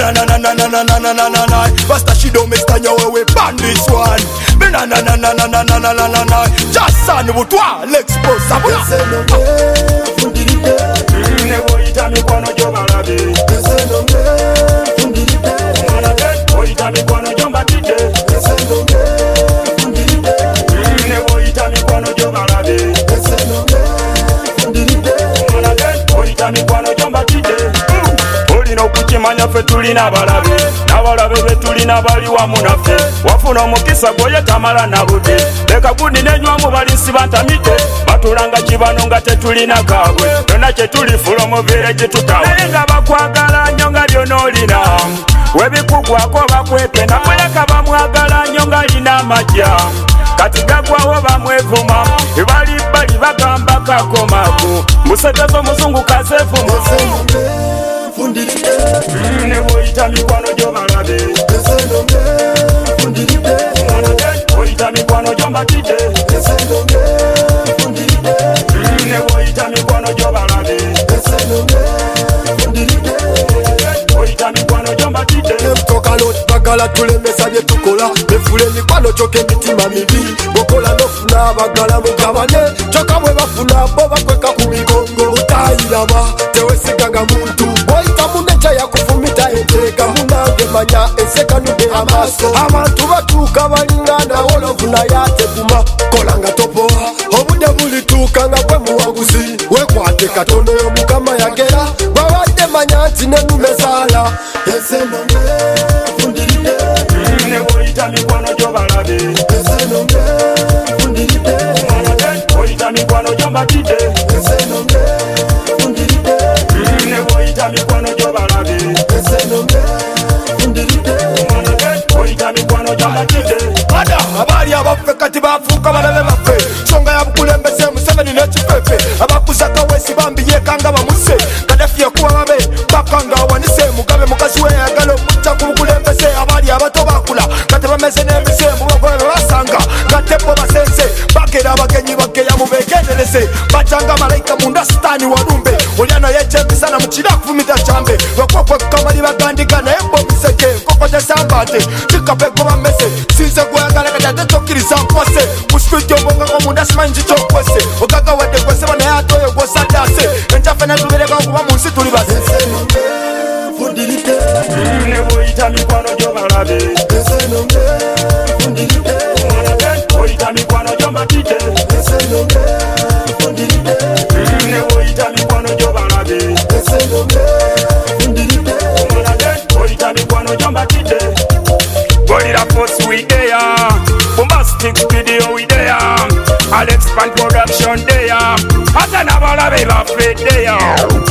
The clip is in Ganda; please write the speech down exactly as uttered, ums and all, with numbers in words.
na na na na na na na na na na. Basta she don't make stand your way ban this one. Me na na na na na na na na na na na. Just son with one l'expose sabula. Ne boyita mi kwano jobalabe. Mwana get boyita mi kwano jomba tite. Ne boyita mi kwano jobalabe. Mwana get boyita mi kwano jomba tite. Olina okukimanya ffe tulina abalabe, n'abalabe be tulina bali wamu naffe. Wafuna omukisa gwoye tamala na budde, leka gundi nenywamu balinsiba ntamite. Batulanga kibano nga tetulina kaabwe, yonna kye tuli fula omuviire gye tutawe. Naye nga bakwagala nnyo nga by'onoolina, webikugwako bakwepe namuleka bamwagala nnyo nga alina amajja. Kati gagwawo bamwevuma, bali bali bagamba kakomako, musetezo muzungu kasefumu. Ne boyita mikwano jobalabe. Boyita mikwano jombatide. Ne boyita mikwano jobalabe. Boyita mikwano jombatide. Mtokalot bagala tulemesa bye tukola, befule mikwano choke mitima mibi. Bokola nofuna abagala mugabane, choka mwe bafuna bo bakweka ku migongo. Utayiraba tewesiganga muntu, boyita munecha yakufumita eteka munange manya eseka nude amaso. Abantu batuuka balingana olofuna yateguma, kolanga topoa obude bulituuka nga gwe muwaguzi. Wekwate katono yo mukama yagera, babadde manya nti nenumezala. Esenonge fundiride. Ne boyita mikwano jobalabe. Esenonge fundiride. Boyita mikwano jombatide. Esenonge fundiride. Ne boyita mikwano jobalabe. Esenonge fundiride. Boyita mikwano jombatide. Ada abali abaffe kati bafuuka balabe baffe, songa ya bukulembeze Museveni n'ekifefe. Abakuzaka wesi bambiyekanga bamuse, Kadafi yakuba babe bakanga awanise. Mugabe mukazi we yagala okujja ku bukulembeze. Abali abato bakula kati bameze n'emisembu bagobe basanga gatepo basenze bagera abagenyi bageya mubegendereze. Bajanga malayika munda sitani walumbe, olyana yechembisana mukira kufumita chambe. Wekwekwe kamali bagandika naye mbobiseke nkoko gyesambate kikapeko bamese. Sinze gwagala katate tokkiriza nkwase, musitudio mbongako munda simanyi kikyokwese. Ogaga wadde gweseba naye atoyo gwosadase, encafe netubireka okuba mu nsi tuli base. Ne boyita mikwano jobalabe. Boyita mikwano jombatide. Ne boyita mikwano jobalabe. Boyita mikwano jombatide. Gorilla Force we there, Bombastic Video we there, Alex Pan Production there, Ata Nabalabe Bafre there.